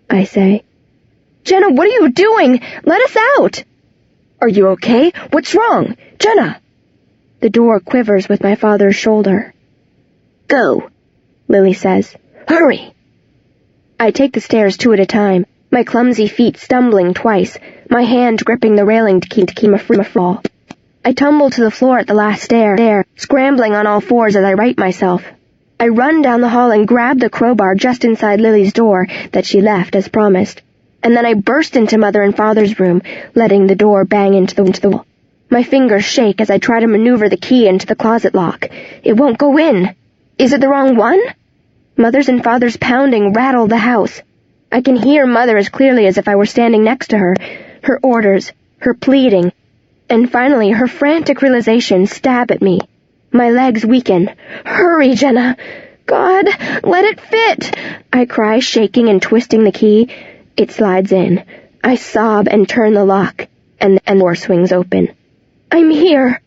I say. "Jenna, what are you doing? Let us out!" "Are you okay? What's wrong? Jenna!" The door quivers with my father's shoulder. "Go," Lily says. "Hurry!" I take the stairs 2 at a time, my clumsy feet stumbling twice, my hand gripping the railing to keep me from a fall. I tumble to the floor at the last stair, scrambling on all fours as I right myself. I run down the hall and grab the crowbar just inside Lily's door that she left as promised, and then I burst into Mother and Father's room, letting the door bang into the wall. My fingers shake as I try to maneuver the key into the closet lock. It won't go in. Is it the wrong one? Mother's and Father's pounding rattle the house. I can hear Mother as clearly as if I were standing next to her, her orders, her pleading, and finally her frantic realization stab at me. My legs weaken. "Hurry, Jenna! God, let it fit!" I cry, shaking and twisting the key. It slides in. I sob and turn the lock, and the door swings open. I'm here,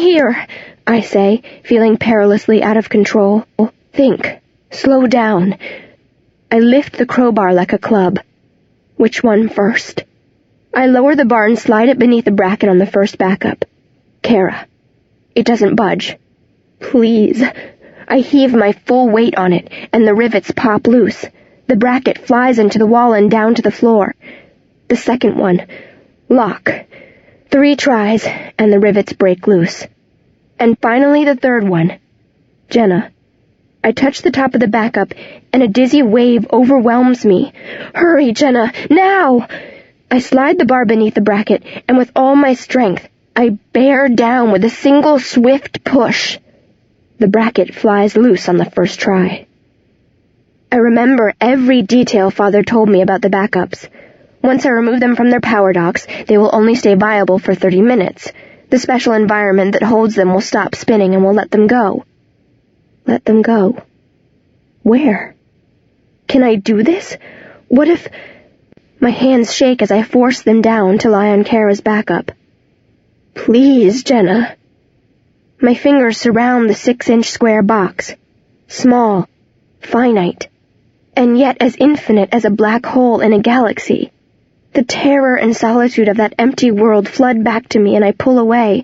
I say, feeling perilously out of control. Think. Slow down. I lift the crowbar like a club. Which one first? I lower the bar and slide it beneath the bracket on the first backup. Kara. It doesn't budge. Please. I heave my full weight on it, and the rivets pop loose. The bracket flies into the wall and down to the floor. The second one. Lock. 3 tries, and the rivets break loose. And finally the third one. Jenna. I touch the top of the backup, and a dizzy wave overwhelms me. Hurry, Jenna, now! I slide the bar beneath the bracket, and with all my strength, I bear down with a single swift push. The bracket flies loose on the first try. I remember every detail Father told me about the backups. Once I remove them from their power docks, they will only stay viable for 30 minutes. The special environment that holds them will stop spinning and will let them go. Let them go. Where? Can I do this? What if... My hands shake as I force them down to lie on Kara's backup. Please, Jenna. My fingers surround the 6-inch square box. Small, finite, and yet as infinite as a black hole in a galaxy. The terror and solitude of that empty world flood back to me, and I pull away.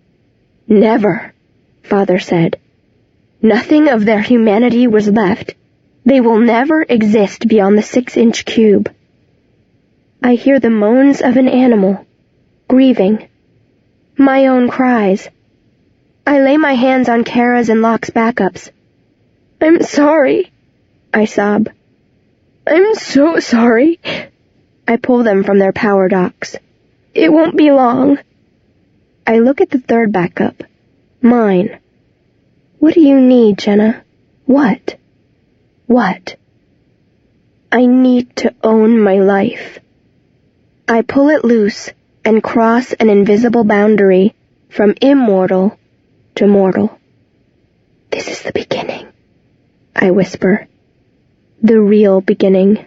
Never, Father said. Nothing of their humanity was left. They will never exist beyond the 6-inch cube. I hear the moans of an animal, grieving. My own cries. I lay my hands on Kara's and Locke's backups. I'm sorry, I sob. I'm so sorry. I pull them from their power docks. It won't be long. I look at the third backup. Mine. What do you need, Jenna? What? What? I need to own my life. I pull it loose and cross an invisible boundary from immortal to mortal. This is the beginning, I whisper. The real beginning.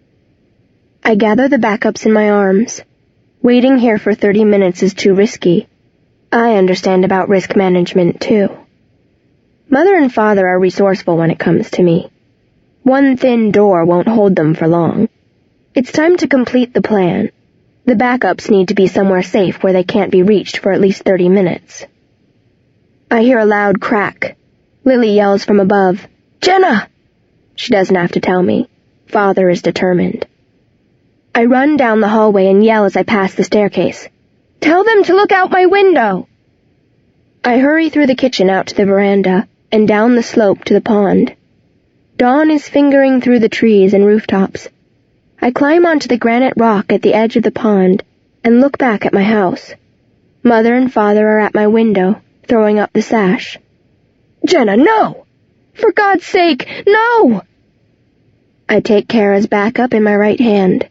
I gather the backups in my arms. Waiting here for 30 minutes is too risky. I understand about risk management, too. Mother and Father are resourceful when it comes to me. One thin door won't hold them for long. It's time to complete the plan. The backups need to be somewhere safe where they can't be reached for at least 30 minutes. I hear a loud crack. Lily yells from above, Jenna! She doesn't have to tell me. Father is determined. I run down the hallway and yell as I pass the staircase. Tell them to look out my window! I hurry through the kitchen out to the veranda and down the slope to the pond. Dawn is fingering through the trees and rooftops. I climb onto the granite rock at the edge of the pond and look back at my house. Mother and Father are at my window, throwing up the sash. Jenna, no! For God's sake, no! I take Kara's backup in my right hand.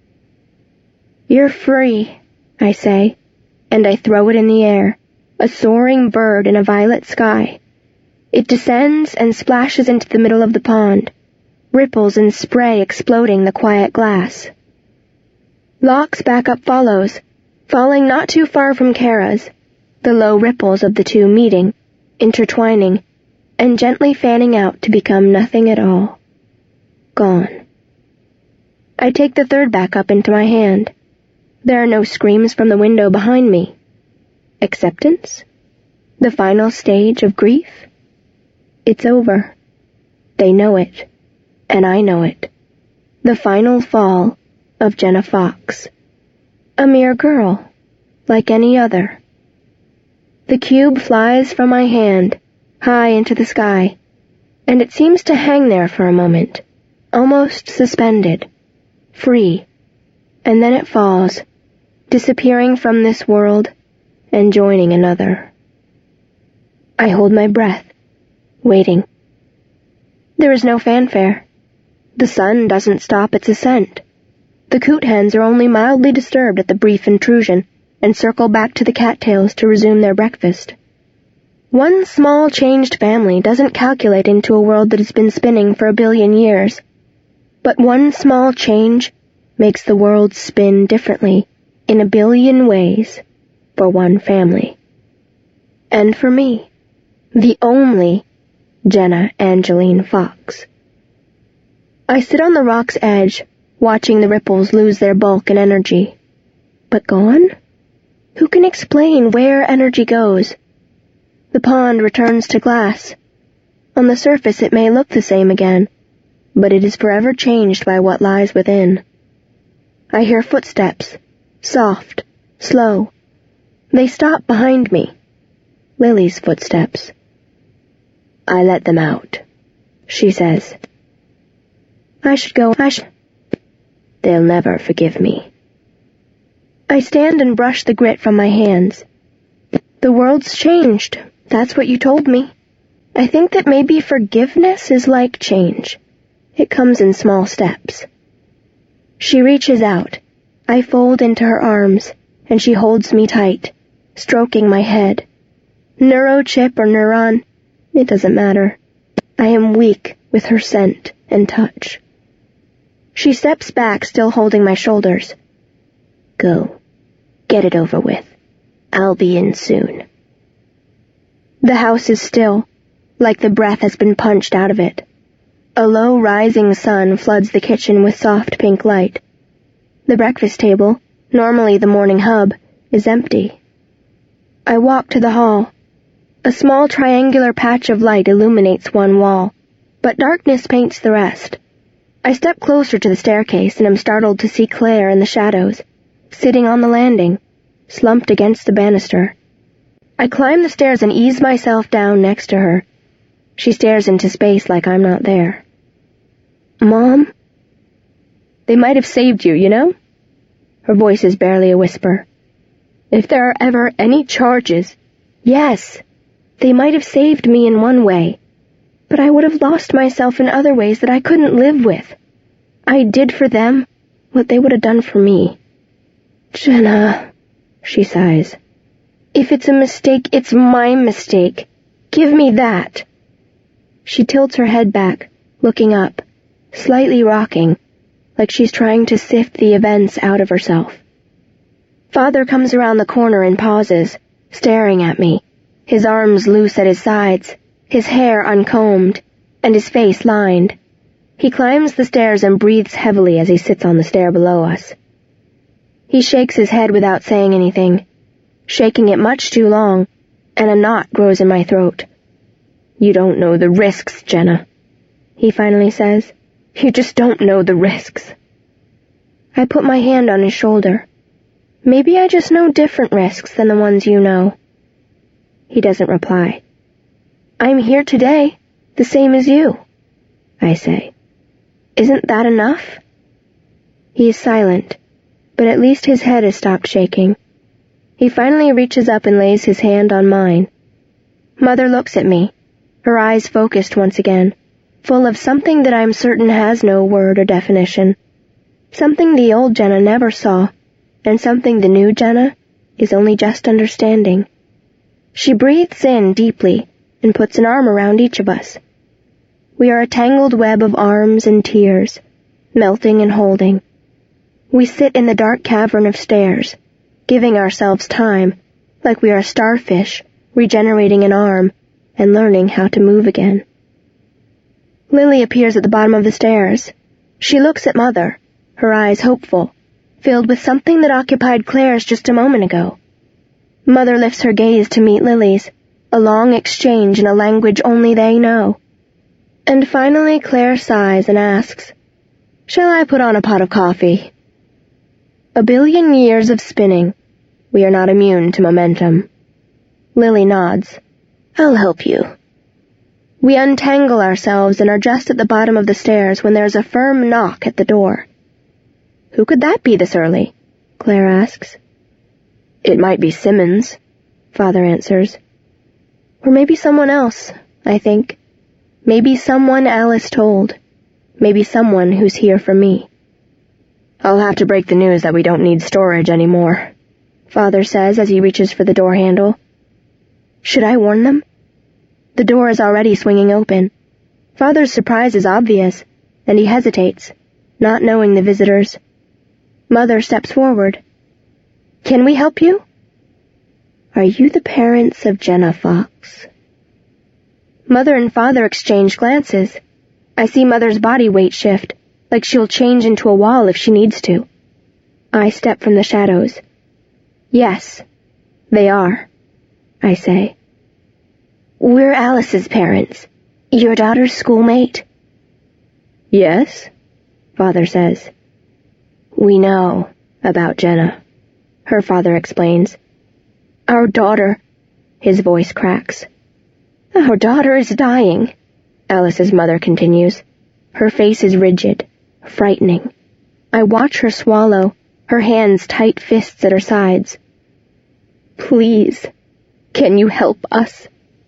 You're free, I say, and I throw it in the air, a soaring bird in a violet sky. It descends and splashes into the middle of the pond, ripples and spray exploding the quiet glass. Locke's backup follows, falling not too far from Kara's, the low ripples of the two meeting, intertwining, and gently fanning out to become nothing at all. Gone. I take the third back up into my hand. There are no screams from the window behind me. Acceptance? The final stage of grief? It's over. They know it, and I know it. The final fall of Jenna Fox. A mere girl, like any other. The cube flies from my hand, high into the sky, and it seems to hang there for a moment, almost suspended, free, and then it falls, disappearing from this world and joining another. I hold my breath, waiting. There is no fanfare. The sun doesn't stop its ascent. The coot hens are only mildly disturbed at the brief intrusion and circle back to the cattails to resume their breakfast. One small changed family doesn't calculate into a world that has been spinning for 1 billion years, but one small change makes the world spin differently in 1 billion ways for one family. And for me, the only Jenna Angeline Fox. I sit on the rock's edge, watching the ripples lose their bulk and energy. But gone? Who can explain where energy goes? The pond returns to glass. On the surface it may look the same again, but it is forever changed by what lies within. I hear footsteps, soft, slow. They stop behind me. Lily's footsteps. I let them out, she says. I should go. They'll never forgive me. I stand and brush the grit from my hands. The world's changed. That's what you told me. I think that maybe forgiveness is like change. It comes in small steps. She reaches out. I fold into her arms, and she holds me tight, stroking my head. Neurochip or neuron, it doesn't matter. I am weak with her scent and touch. She steps back, still holding my shoulders. Go. Get it over with. I'll be in soon. The house is still, like the breath has been punched out of it. A low rising sun floods the kitchen with soft pink light. The breakfast table, normally the morning hub, is empty. I walk to the hall. A small triangular patch of light illuminates one wall, but darkness paints the rest. I step closer to the staircase and am startled to see Claire in the shadows, sitting on the landing, slumped against the banister. I climb the stairs and ease myself down next to her. She stares into space like I'm not there. Mom? They might have saved you, you know? Her voice is barely a whisper. If there are ever any charges, yes, they might have saved me in one way, but I would have lost myself in other ways that I couldn't live with. I did for them what they would have done for me. Jenna, she sighs. If it's a mistake, it's my mistake. Give me that. She tilts her head back, looking up, slightly rocking, like she's trying to sift the events out of herself. Father comes around the corner and pauses, staring at me, his arms loose at his sides, his hair uncombed, and his face lined. He climbs the stairs and breathes heavily as he sits on the stair below us. He shakes his head without saying anything, shaking it much too long, and a knot grows in my throat. You don't know the risks, Jenna, he finally says. You just don't know the risks. I put my hand on his shoulder. Maybe I just know different risks than the ones you know. He doesn't reply. I'm here today, the same as you, I say. Isn't that enough? He is silent, but at least his head has stopped shaking. He finally reaches up and lays his hand on mine. Mother looks at me, her eyes focused once again, full of something that I'm certain has no word or definition. Something the old Jenna never saw, and something the new Jenna is only just understanding. She breathes in deeply and puts an arm around each of us. We are a tangled web of arms and tears, melting and holding. We sit in the dark cavern of stairs, giving ourselves time, like we are starfish, regenerating an arm and learning how to move again. Lily appears at the bottom of the stairs. She looks at Mother, her eyes hopeful, filled with something that occupied Claire's just a moment ago. Mother lifts her gaze to meet Lily's, a long exchange in a language only they know. And finally Claire sighs and asks, "Shall I put on a pot of coffee?" A billion years of spinning. We are not immune to momentum. Lily nods. "I'll help you." We untangle ourselves and are just at the bottom of the stairs when there's a firm knock at the door. "Who could that be this early?" Claire asks. "It might be Simmons," Father answers. "Or maybe someone else, I think. Maybe someone Alice told. Maybe someone who's here for me." "I'll have to break the news that we don't need storage anymore," Father says as he reaches for the door handle. Should I warn them? The door is already swinging open. Father's surprise is obvious, and he hesitates, not knowing the visitors. Mother steps forward. "Can we help you?" "Are you the parents of Jenna Fox?" Mother and Father exchange glances. I see Mother's body weight shift, like she'll change into a wall if she needs to. I step from the shadows. "Yes, they are," I say. "We're Alice's parents. Your daughter's schoolmate?" "Yes," Father says. "We know about Jenna," her father explains. "Our daughter," his voice cracks. "Our daughter is dying," Alice's mother continues. Her face is rigid, frightening. I watch her swallow, her hands tight fists at her sides. "Please, can you help us?"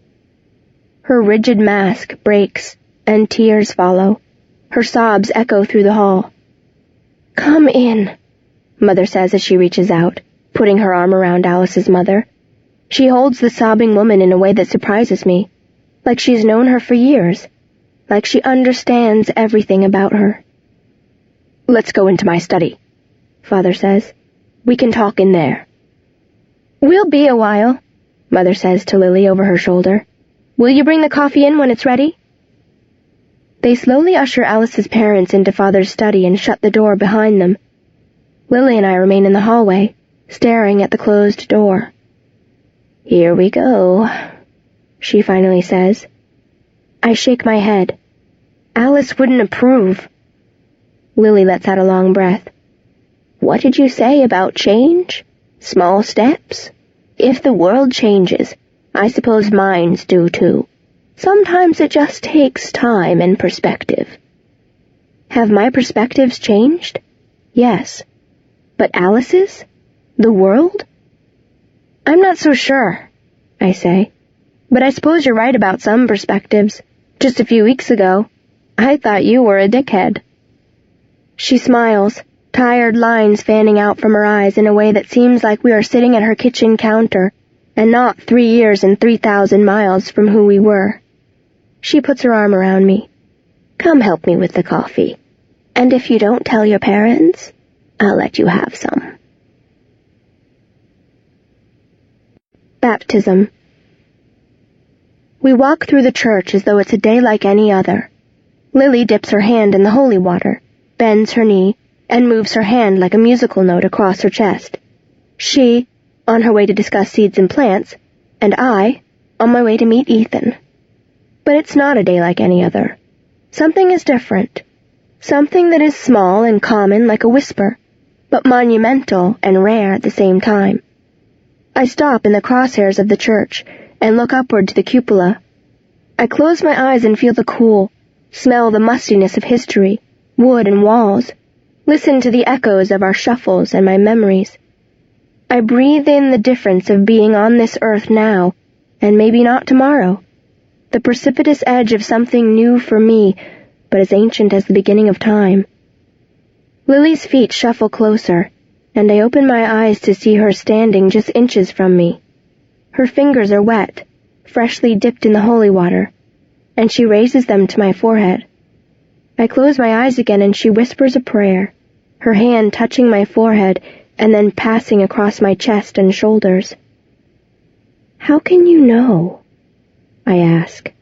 Her rigid mask breaks, and tears follow. Her sobs echo through the hall. "Come in," Mother says as she reaches out, putting her arm around Alice's mother. She holds the sobbing woman in a way that surprises me, like she's known her for years, like she understands everything about her. "Let's go into my study," Father says. "We can talk in there." "We'll be a while," Mother says to Lily over her shoulder. "Will you bring the coffee in when it's ready?" They slowly usher Alice's parents into Father's study and shut the door behind them. Lily and I remain in the hallway, staring at the closed door. "Here we go," she finally says. I shake my head. Alice wouldn't approve. Lily lets out a long breath. "What did you say about change? Small steps? If the world changes, I suppose minds do too. Sometimes it just takes time and perspective." Have my perspectives changed? Yes. But Alice's? The world? "I'm not so sure," I say. "But I suppose you're right about some perspectives. Just a few weeks ago, I thought you were a dickhead." She smiles, tired lines fanning out from her eyes in a way that seems like we are sitting at her kitchen counter and not 3 years and 3,000 miles from who we were. She puts her arm around me. "Come help me with the coffee. And if you don't tell your parents, I'll let you have some." Baptism. We walk through the church as though it's a day like any other. Lily dips her hand in the holy water, bends her knee, and moves her hand like a musical note across her chest. She, on her way to discuss seeds and plants, and I, on my way to meet Ethan. But it's not a day like any other. Something is different. Something that is small and common like a whisper, but monumental and rare at the same time. I stop in the crosshairs of the church and look upward to the cupola. I close my eyes and feel the cool, smell the mustiness of history, wood and walls, listen to the echoes of our shuffles and my memories. I breathe in the difference of being on this earth now, and maybe not tomorrow. The precipitous edge of something new for me, but as ancient as the beginning of time. Lily's feet shuffle closer, and I open my eyes to see her standing just inches from me. Her fingers are wet, freshly dipped in the holy water, and she raises them to my forehead. I close my eyes again and she whispers a prayer, her hand touching my forehead and then passing across my chest and shoulders. "How can you know?" I ask.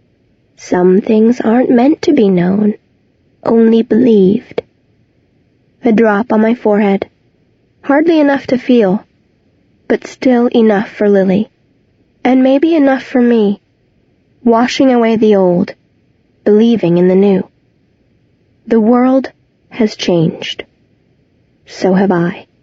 "Some things aren't meant to be known, only believed." A drop on my forehead. Hardly enough to feel, but still enough for Lily. And maybe enough for me. Washing away the old, believing in the new. The world has changed. So have I.